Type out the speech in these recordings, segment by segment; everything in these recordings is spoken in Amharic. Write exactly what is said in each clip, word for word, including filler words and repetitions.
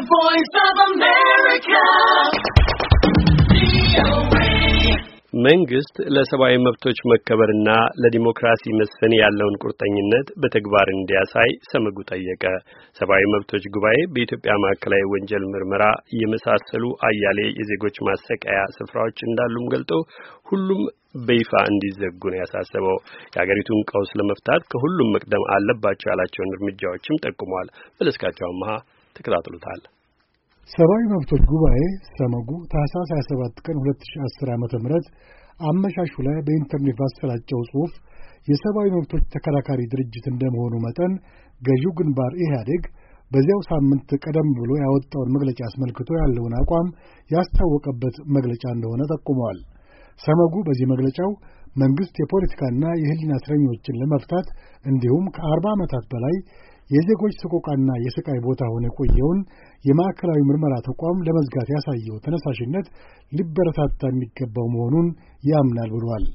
voice of America. መንግስት ለሰብአዊ መብቶች መከበርና ለዲሞክራሲ መስፈን ያለውን ቁርጠኝነት በተግባር እንዲያሳይ ሰመጉ ጠየቀ። ሰብአዊ መብቶች ጉባኤ በኢትዮጵያ ማዕከላዊ ወንጀል ምርመራ የመሳሰሉ አያሌ የዜጎች ማሰቃያ ስፍራዎች እንዳሉም ገልጦ ሁሉም በይፋ እንዲዘጉ ነው ያሳሰበው። የሀገሪቱን ቀውስ ለመፍታት ከሁሉም መቅደም አለባቸው ያላቸውን እርምጃዎችም ጠቁሟል። መለስካቸው አማሃ ተከታትሎታል። ሰብአዊ መብቶች ጉባኤ ሰመጉ ታህሳስ ሃያ ሰባት ቀን ሁለት ሺህ አስር ዓመተ ምህረት አመሻሹ ላይ በኢንተርኔት ባሰራጨው ጽሑፍ የሰብአዊ መብቶች ተከራካሪ ድርጅት እንደመሆኑ መጠን ገዢው ግንባር ኢህአዴግ በዚያው ሳምንት ቀደም ብሎ ያወጣውን መግለጫ አስመልክቶ ያለውን አቋም ያስታወቀበት መግለጫ እንደሆነ ጠቁመዋል። ሰመጉ በዚህ መግለጫው መንግስት የፖለቲካና የህሊና እስረኞችን ለመፍታት እንዲሁም ከአርባ ዓመታት በላይ የዜጎች ሰቆቃና የስቃይ ቦታ ሆኖ የቆየውን የማዕከላዊ ምርመራ ተቋም ለመዝጋት ያሳየው ተነሳሽነት ሊበረታታ የሚገባው መሆኑን ያምናል ብሏል።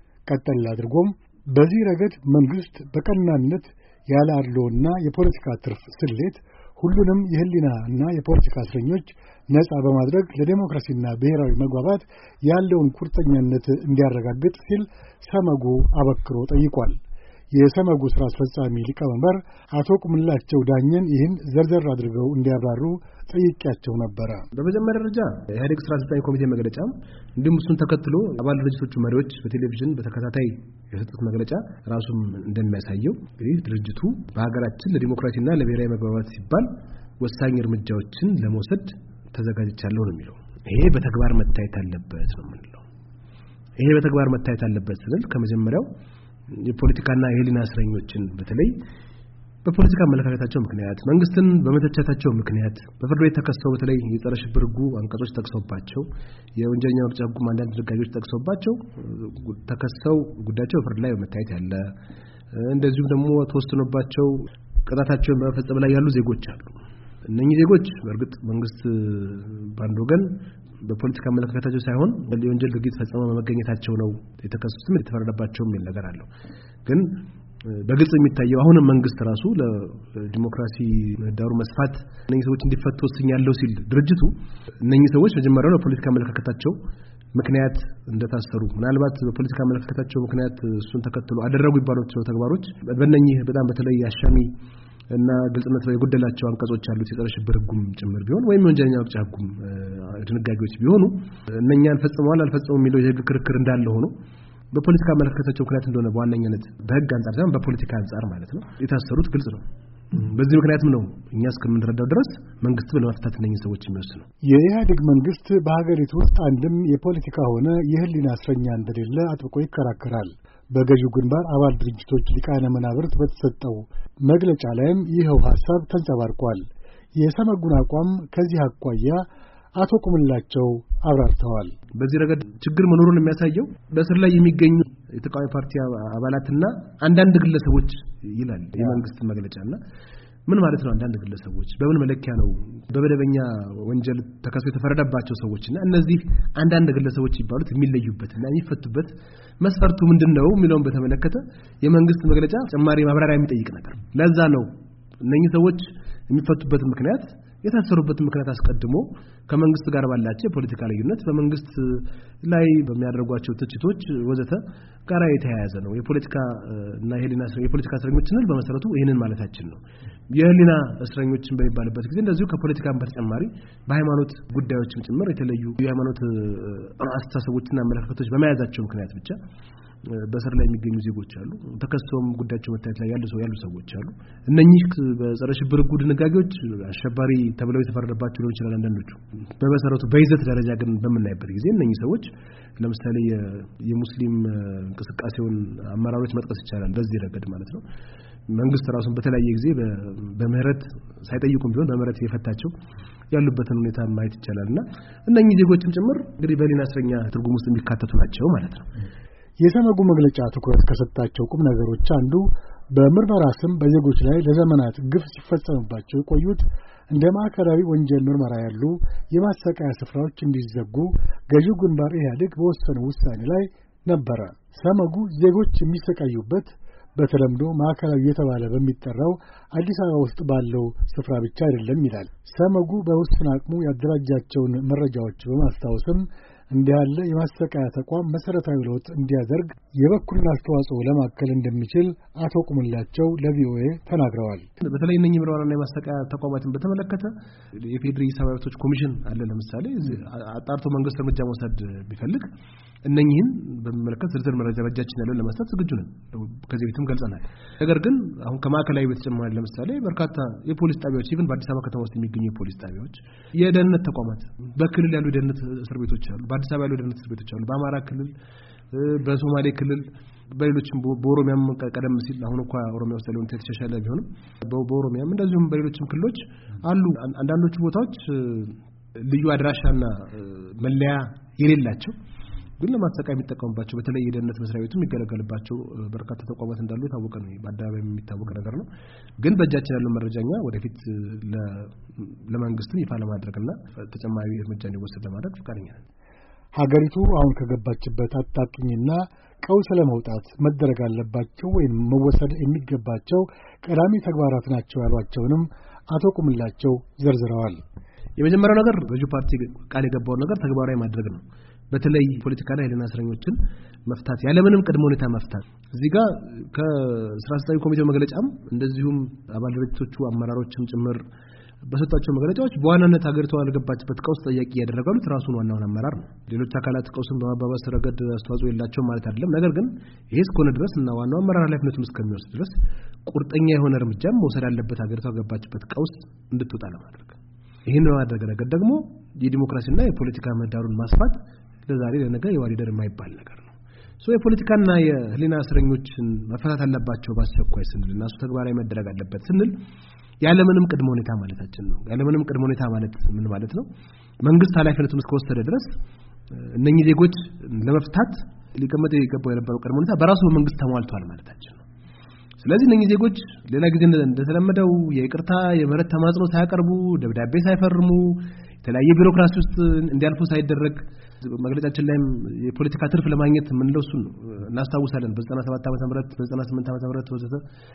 ቀጠል አድርጎም በዚህ ረገድ መንግስት በቀናነት ያለ አድሎና የፖለቲካ ትርፍ ስሌት ሁሉንም የህሊናና የፖለቲካ እስረኞች ነጻ በማድረግ ለዲሞክራሲና ብሔራዊ መግባባት ያለውን ቁርጠኛነት እንዲያረጋግጥ ሲል ሰመጉ አበክሮ ጠይቋል። የሰመጉ ስራ አስፈጻሚ ሊቀመንበር አቶ ቁምላቸው ዳኘን ይህን ዘርዘር አድርገው እንዲያብራሩ ጠይቄያቸው ነበር። በመጀመሪያ ደረጃ የኢህአዴግ ስራ አስፈጻሚ ኮሚቴ መግለጫ እንዲሁም እሱን ተከትሎ አባል ድርጅቶቹ መሪዎች በቴሌቪዥን በተከታታይ የሰጡት መግለጫ ራሱም እንደሚያሳየው እንግዲህ ድርጅቱ በሀገራችን ለዲሞክራሲና ለብሔራዊ መግባባት ሲባል ወሳኝ እርምጃዎችን ለመውሰድ ተዘጋጅቻለሁ ነው የሚለው። ይሄ በተግባር መታየት አለበት ነው የምንለው። ይሄ በተግባር መታየት አለበት ስንል ከመጀመሪያው የፖለቲካና የህሊና እስረኞችን በተለይ በፖለቲካ አመለካከታቸው ምክንያት መንግስትን በመተቸታቸው ምክንያት በፍርድ ቤት ተከሰው በተለይ የጸረ ሽብር ሕጉ አንቀጾች ተከሰውባቸው የወንጀለኛ መቅጫ ሕጉ አንዳንድ ድንጋጌዎች ተከሰውባቸው ተከሰው ጉዳያቸው ፍርድ ላይ በመታየት ያለ እንደዚሁም ደግሞ ተወስኖባቸው ቅጣታቸውን በመፈጸም ላይ ያሉ ዜጎች አሉ። እነኚህ ዜጎች በእርግጥ መንግስት ባንድ ወገን በፖለቲካ አመለካከታቸው ሳይሆን የወንጀል ድርጊት ፈጽመው በመገኘታቸው ነው የተከሰሱትም የተፈረደባቸው የሚል ነገር አለው። ግን በግልጽ የሚታየው አሁንም መንግስት ራሱ ለዲሞክራሲ ምህዳሩ መስፋት እነኚህ ሰዎች እንዲፈቱ ወስኛለሁ ሲል ድርጅቱ እነኚህ ሰዎች መጀመሪያው በፖለቲካ አመለካከታቸው ምክንያት እንደታሰሩ ምናልባት በፖለቲካ አመለካከታቸው ምክንያት እሱን ተከትሎ አደረጉ ይባሉት ተግባሮች በእነኚህ በጣም በተለይ አሻሚ እና ግልጽነት የጎደላቸው አንቀጾች አሉት የጸረ ሽብር ሕጉም ጭምር ቢሆን ወይም ወንጀለኛ መቅጫ ሕጉም ድንጋጌዎች ቢሆኑ እነኛን ፈጽመዋል አልፈጸሙም የሚለው የህግ ክርክር እንዳለ ሆኖ በፖለቲካ አመለካከታቸው ምክንያት እንደሆነ በዋነኝነት በህግ አንፃር ሳይሆን በፖለቲካ አንፃር ማለት ነው የታሰሩት ግልጽ ነው። በዚህ ምክንያትም ነው እኛ እስከምንረዳው ድረስ መንግስት ለመፍታት እነኚህ ሰዎች የሚወስነው። የኢህአዴግ መንግስት በሀገሪቱ ውስጥ አንድም የፖለቲካ ሆነ የህሊና እስረኛ እንደሌለ አጥብቆ ይከራከራል። በገዢው ግንባር አባል ድርጅቶች ሊቃነ መናብርት በተሰጠው መግለጫ ላይም ይኸው ሐሳብ ተንጸባርቋል። የሰመጉን አቋም ከዚህ አኳያ አቶ ቁምላቸው አብራርተዋል። በዚህ ረገድ ችግር መኖሩን የሚያሳየው በእስር ላይ የሚገኙ የተቃዋሚ ፓርቲ አባላትና አንዳንድ ግለሰቦች ይላል የመንግስት መግለጫና ምን ማለት ነው? አንዳንድ ግለሰቦች በምን መለኪያ ነው በመደበኛ ወንጀል ተከሰው የተፈረደባቸው ሰዎችና እነዚህ አንዳንድ ግለሰቦች ይባሉት የሚለዩበትና የሚፈቱበት መስፈርቱ ምንድነው የሚለውን በተመለከተ የመንግስት መግለጫ ተጨማሪ ማብራሪያ የሚጠይቅ ነገር። ለዛ ነው እነኚህ ሰዎች የሚፈቱበት ምክንያት የታሰሩበት ምክንያት አስቀድሞ ከመንግስት ጋር ባላቸው የፖለቲካ ልዩነት በመንግስት ላይ በሚያደርጓቸው ትችቶች ወዘተ ጋር የተያያዘ ነው። የፖለቲካ እና የህሊና የፖለቲካ እስረኞችን በመሰረቱ ይሄንን ማለታችን ነው። የህሊና እስረኞችን በሚባልበት ጊዜ እንደዚሁ ከፖለቲካም በተጨማሪ በሃይማኖት ጉዳዮችም ጭምር የተለዩ የሃይማኖት አስተሳሰቦችና አመለካከቶች በመያዛቸው ምክንያት ብቻ በእስር ላይ የሚገኙ ዜጎች አሉ። ተከሰውም ጉዳያቸው መታየት ላይ ያሉ ሰው ያሉ ሰዎች አሉ። እነኚህ በጸረ ሽብር ሕጉ ድንጋጌዎች አሸባሪ ተብለው የተፈረደባቸው ሊሆን ይችላል አንዳንዶቹ። በመሰረቱ በይዘት ደረጃ ግን በመናይበት ጊዜ እነኚህ ሰዎች ለምሳሌ የሙስሊም እንቅስቃሴውን አመራሮች መጥቀስ ይቻላል። በዚህ ረገድ ማለት ነው መንግስት ራሱን በተለያየ ጊዜ በምህረት ሳይጠይቁም ቢሆን በምህረት የፈታቸው ያሉበትን ሁኔታ ማየት ይቻላልና እነኚህ ዜጎችም ጭምር እንግዲህ በህሊና እስረኛ ትርጉም ውስጥ የሚካተቱ ናቸው ማለት ነው። የሰመጉ መግለጫ ትኩረት ከሰጣቸው ቁም ነገሮች አንዱ በምርመራ ስም በዜጎች ላይ ለዘመናት ግፍ ሲፈጸምባቸው የቆዩት እንደ ማዕከላዊ ወንጀል ምርመራ ያሉ የማሰቃያ ስፍራዎች እንዲዘጉ ገዢው ግንባር ኢህአዴግ በወሰነው ውሳኔ ላይ ነበረ። ሰመጉ ዜጎች የሚሰቃዩበት በተለምዶ ማዕከላዊ የተባለ በሚጠራው አዲስ አበባ ውስጥ ባለው ስፍራ ብቻ አይደለም ይላል። ሰመጉ በውስን አቅሙ ያደራጃቸውን መረጃዎች በማስታወስም እንዲህ ያለ የማሰቃያ ተቋም መሰረታዊ ለውጥ እንዲያደርግ የበኩሉን አስተዋጽኦ ለማከል እንደሚችል አቶ ቁምላቸው ለቪኦኤ ተናግረዋል። በተለይ እነኚህ ምርመራና የማሰቃያ ተቋማትን በተመለከተ የፌዴራል ሰብአዊ መብቶች ኮሚሽን አለ። ለምሳሌ አጣርቶ መንግስት እርምጃ መውሰድ ቢፈልግ እነኚህን በመመለከት ዝርዝር መረጃ በእጃችን ያለውን ለመስጠት ዝግጁ ነን። ከዚህ በፊትም ገልጸናል። ነገር ግን አሁን ከማዕከላዊ በተጨማሪ ለምሳሌ በርካታ የፖሊስ ጣቢያዎች ኢቭን በአዲስ አበባ ከተማ ውስጥ የሚገኙ የፖሊስ ጣቢያዎች፣ የደህንነት ተቋማት፣ በክልል ያሉ የደህንነት እስር ቤቶች አሉ፣ በአዲስ አበባ ያሉ የደህንነት እስር ቤቶች አሉ፣ በአማራ ክልል፣ በሶማሌ ክልል፣ በሌሎችም በኦሮሚያም ቀደም ሲል አሁን እንኳን ኦሮሚያ ውስጥ ያለው የተሻሻለ ቢሆንም በኦሮሚያም እንደዚሁም በሌሎችም ክልሎች አሉ። አንዳንዶቹ ቦታዎች ልዩ አድራሻና መለያ የሌላቸው ግን ለማሰቃያ የሚጠቀሙባቸው በተለይ የደህንነት መስሪያ ቤቱ የሚገለገልባቸው በርካታ ተቋማት እንዳሉ የታወቀ ነው። በአደባባይ የሚታወቅ ነገር ነው። ግን በእጃችን ያለው መረጃኛ ወደፊት ለመንግስት ይፋ ለማድረግና ተጨማሪ እርምጃ እንዲወሰድ ለማድረግ ፈቃደኛ ነን። ሀገሪቱ አሁን ከገባችበት አጣብቂኝና ቀውስ ለመውጣት መደረግ አለባቸው ወይም መወሰድ የሚገባቸው ቀዳሚ ተግባራት ናቸው ያሏቸውንም አቶ ቁምላቸው ዘርዝረዋል። የመጀመሪያው ነገር በጁ ፓርቲ ቃል የገባው ነገር ተግባራዊ ማድረግ ነው። በተለይ ፖለቲካና የህሊና እስረኞችን መፍታት ያለምንም ቅድመ ሁኔታ መፍታት። እዚህ ጋር ከስራ አስፈጻሚ ኮሚቴው መግለጫም እንደዚሁም አባል ድርጅቶቹ አመራሮችም ጭምር በሰጣቸው መግለጫዎች በዋናነት ሀገሪቷ ያልገባችበት ቀውስ ጠያቂ ያደረጋሉት ራሱን ዋናውን አመራር ነው። ሌሎች አካላት ቀውስን በማባባስ ረገድ አስተዋጽኦ የላቸውም ማለት አይደለም። ነገር ግን ይሄ እስከሆነ ድረስ እና ዋናው አመራር ኃላፊነቱን እስከሚወስድ ድረስ ቁርጠኛ የሆነ እርምጃም መውሰድ አለበት ሀገሪቷ ያልገባችበት ቀውስ እንድትወጣ ለማድረግ። ይህን በማድረግ ረገድ ደግሞ የዲሞክራሲና የፖለቲካ ምህዳሩን ማስፋት ለዛሬ ለነገ የዋሊደር የማይባል ነገር ነው። ሶ የፖለቲካና የህሊና እስረኞችን መፈታት አለባቸው በአስቸኳይ ስንል እና እሱ ተግባራዊ መደረግ አለበት ስንል ያለምንም ቅድመ ሁኔታ ማለታችን ነው። ያለምንም ቅድመ ሁኔታ ማለት ምን ማለት ነው? መንግስት ኃላፊነቱን እስከወሰደ ድረስ እነኚህ ዜጎች ለመፍታት ሊቀመጥ የገባው የነበረው ቅድመ ሁኔታ በራሱ በመንግስት ተሟልቷል ማለታችን ነው። ስለዚህ እነኚህ ዜጎች ሌላ ጊዜ እንደተለመደው የይቅርታ የምህረት ተማጽኖ ሳያቀርቡ ደብዳቤ ሳይፈርሙ የተለያየ ቢሮክራሲ ውስጥ እንዲያልፉ ሳይደረግ መግለጫችን ላይም የፖለቲካ ትርፍ ለማግኘት ምንለው እሱ ነው እናስታውሳለን። በዘጠና ሰባት ዓመተ ምህረት በዘጠና ስምንት ዓመተ ምህረት ወዘተ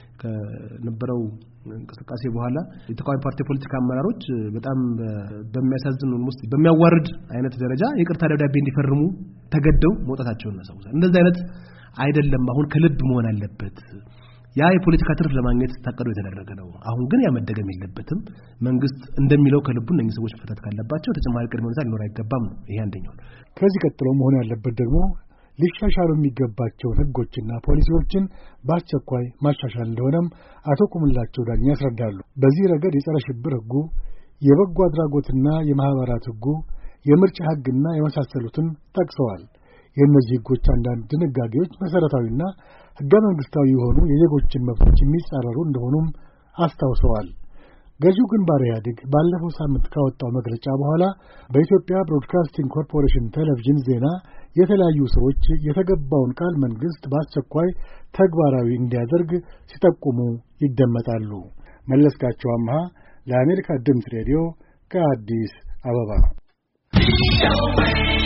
ከነበረው እንቅስቃሴ በኋላ የተቃዋሚ ፓርቲ ፖለቲካ አመራሮች በጣም በሚያሳዝን ውስጥ በሚያዋርድ አይነት ደረጃ የይቅርታ ደብዳቤ እንዲፈርሙ ተገደው መውጣታቸውን እናስታውሳለን። እንደዚህ አይነት አይደለም። አሁን ከልብ መሆን አለበት። ያ የፖለቲካ ትርፍ ለማግኘት ታቀዶ የተደረገ ነው። አሁን ግን ያ መደገም የለበትም። መንግስት እንደሚለው ከልቡ እነዚህ ሰዎች መፈታት ካለባቸው ተጨማሪ ቅድመ ሁኔታ ሊኖር አይገባም ነው። ይሄ አንደኛው። ከዚህ ቀጥሎ መሆን ያለበት ደግሞ ሊሻሻሉ የሚገባቸውን ህጎችና ፖሊሲዎችን በአስቸኳይ ማሻሻል እንደሆነም አቶ ቁምላቸው ዳኛ ያስረዳሉ። በዚህ ረገድ የጸረ ሽብር ህጉ፣ የበጎ አድራጎትና የማህበራት ህጉ፣ የምርጫ ህግና የመሳሰሉትን ጠቅሰዋል። የእነዚህ ህጎች አንዳንድ ድንጋጌዎች መሰረታዊና ህገ መንግስታዊ የሆኑ የዜጎችን መብቶች የሚጻረሩ እንደሆኑም አስታውሰዋል። ገዢው ግንባር ኢህአዴግ ባለፈው ሳምንት ካወጣው መግለጫ በኋላ በኢትዮጵያ ብሮድካስቲንግ ኮርፖሬሽን ቴሌቪዥን ዜና የተለያዩ ሰዎች የተገባውን ቃል መንግስት በአስቸኳይ ተግባራዊ እንዲያደርግ ሲጠቁሙ ይደመጣሉ። መለስካቸው አምሃ ለአሜሪካ ድምፅ ሬዲዮ ከአዲስ አበባ